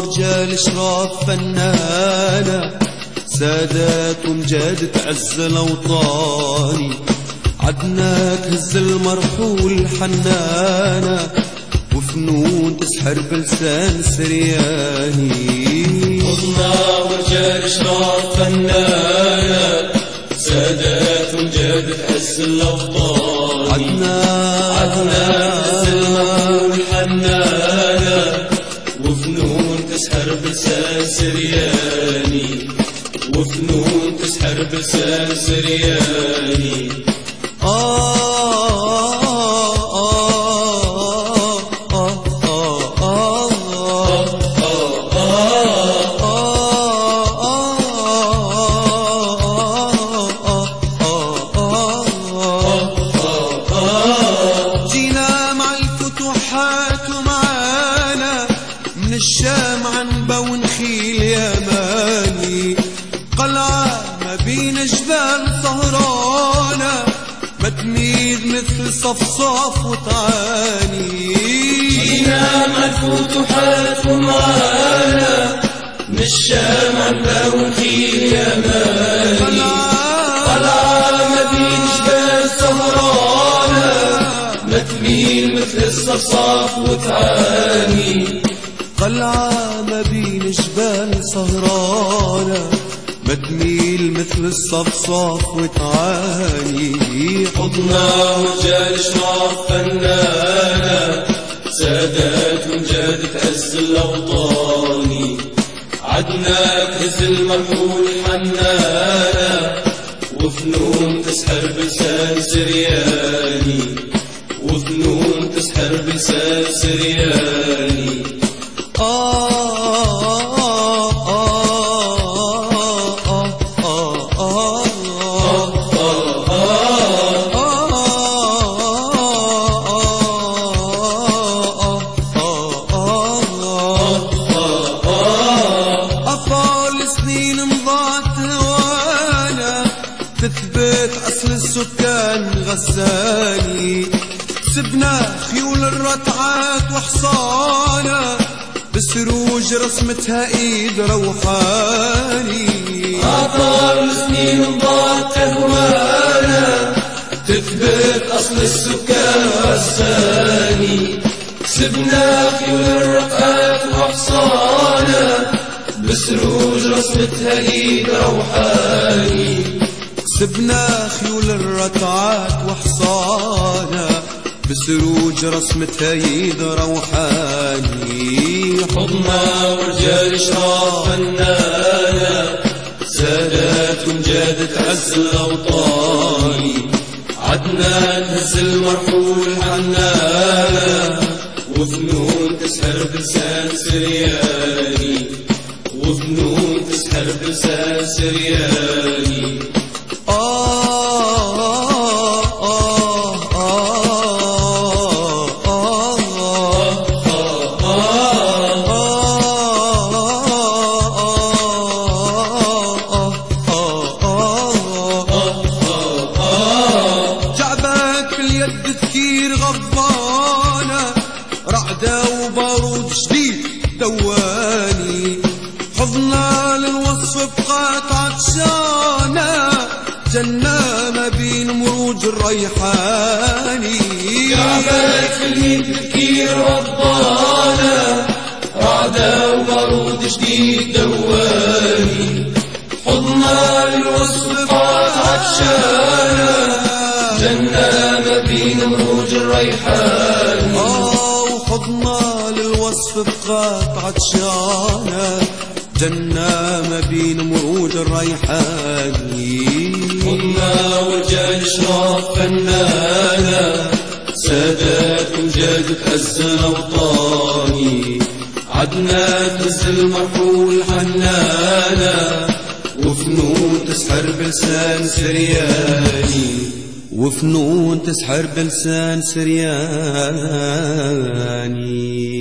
ورجال اشراف فنانة، سادات ومجاد تعز الاوطاني، عدناك هز المرحول حنانة، وفنون تسحر بلسان سرياني. حضنا ورجال اشراف فنانة، سادات ومجاد تعز الاوطاني، عدناك هز المرحول حنانة، وفنون تسحر بلسان سرياني، وفنون تسحر بلسان سرياني. جينا مع الفتوحات ومعانا من الشام عنبة ونخيل يماني، قلعة ما بين جبال سهرانة، ما تميد مثل صفصاف وتعاني. جينا مع الفتوحات ومعانا من الشام عنبة ونخيل يماني، قلعة ما بين جبال سهرانة، ما تميل مثل الصفصاف وتعاني. قلعة ما بين جبال سهرانة، ما تميل مثل الصفصاف وتعاني. حضنا ورجال اشراف فنانة، سادات ومجاد تعز الاوطاني، عدناك هز المرحول حنانة، وفنون تسحر بلسان سرياني، وفنون تسحر بلسان سرياني. تثبت أصل السكان غساني، سبنا خيول الرتعات وحصانة، بسروج رسمتها ايد روحاني. آثار السنين انضاعت تهوانا، تثبت أصل السكان غساني، سبنا خيول الرتعات وحصانة، بسروج رسمتها ايد روحاني. سبنا خيول الرتعات وحصانة، بسروج رسمتها يد روحاني. حضنا ورجال اشراف فنانة، سادات ومجاد تعز الاوطاني، عدناك هز المرحول حنانة، وفنون تسحر بلسان سرياني، وفنون تسحر بلسان سرياني. جعبك باليد تثير غضبانة، رعدة وبارود شديد دواني، حضنا للوصف بقات عطشانة، جنة ما بين مروج الريحاني. جعبك باليد تثير غضبانة، رعدة وبارود شديد دواني، حضنا للوصف بقات عطشانة، جنة ما بين مروج الريحاني. وحضنا للوصف بقات عطشانة، جنة ما بين مروج الريحاني. حضنا ورجال اشراف فنانة، سادات ومجاد تعز الاوطاني، عدناك هز المرحول حنانة، وفنون تسحر بلسان سرياني، وفنون تسحر بلسان سرياني.